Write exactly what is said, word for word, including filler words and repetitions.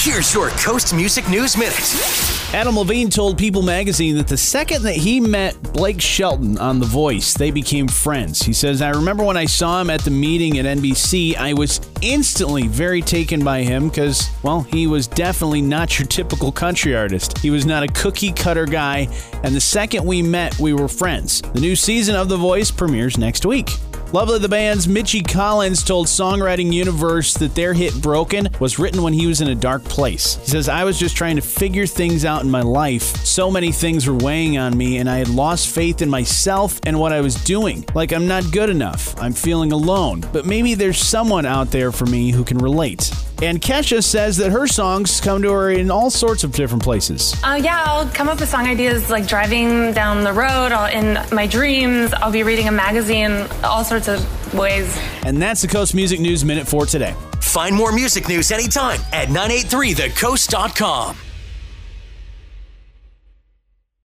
Here's your Coast Music News Minute. Adam Levine told People magazine that the second that he met Blake Shelton on The Voice, they became friends. He says, I remember when I saw him at the meeting at N B C, I was instantly very taken by him because, well, he was definitely not your typical country artist. He was not a cookie cutter guy, and the second we met, we were friends. The new season of The Voice premieres next week. Lovely the Band's Mitchie Collins told Songwriting Universe that their hit Broken was written when he was in a dark place. He says, I was just trying to figure things out in my life. So many things were weighing on me, and I had lost faith in myself and what I was doing. Like I'm not good enough. I'm feeling alone. But maybe there's someone out there for me who can relate. And Kesha says that her songs come to her in all sorts of different places. Uh, yeah, I'll come up with song ideas like driving down the road, I'll, in my dreams, I'll be reading a magazine, all sorts of ways. And that's the Coast Music News Minute for today. Find more music news anytime at nine eight three the coast dot com.